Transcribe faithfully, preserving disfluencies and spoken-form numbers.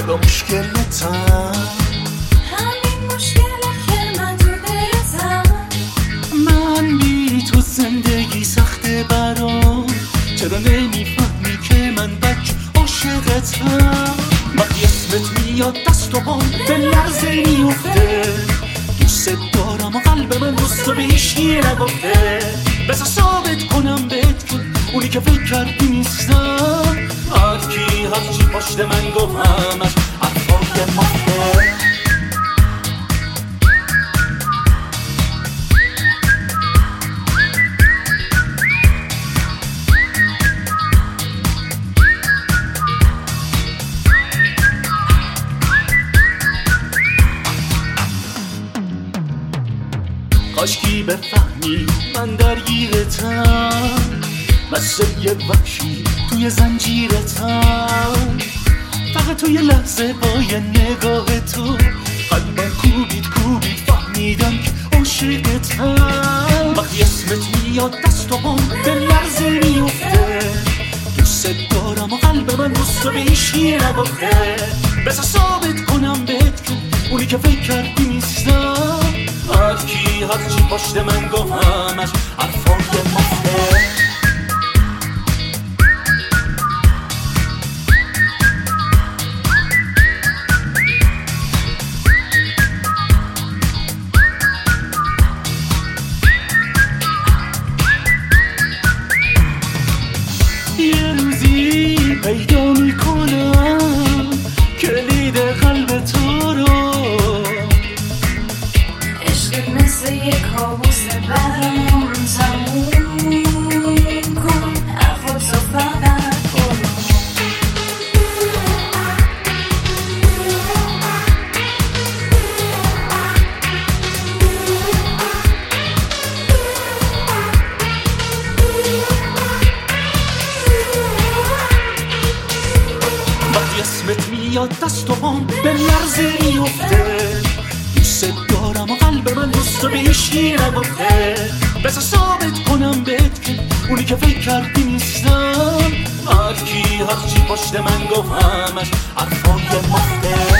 چرا مشکلتم همین مشکله که من تو دلتم. من بی تو زندگی سخته برام، چرا نمیفهمی که من بک عاشقتم. وقتی اسمت میاد دست و پام به لرزه میفته، دوست دارم و قلب من دوست به هیچکی نگفته. بذار ثابت کنم بهت که اونی که فکر کردی نیستم. هر کی هرچی پشت من گفت همش حرفای مفته. کاشکی بفهمی من درگیرتم، مثل یه وحشی توی زنجیرتم. فقط توی لحظه با یه نگاه تو قلبم کوبید کوبید، فهمیدم که عاشقتم. وقتی اسمت میاد دست و پام به لرزه میفته، دوست دارم و قلب من دوست به هیچکی نگفته. بذار ثابت کنم بهت که اونی که فکر کردی نیستم. هر کی هرچی پشت من گفت همش حرفای مفته. یه روزی پیدا میکنم کلید قلب تو رو. عشقت مثل یه کابوس برام تموم کن، حرفاتو فقط کن. وقتی اسمت میاد دست و پام به لرزه میفته، دوست دارم و قلب من دوست به هیچکی نگفته. بذار ثابت کنم بهت که اونی که فکر کردی نیستم. هر کی هرچی پشت من گفت همش حرفای مفته.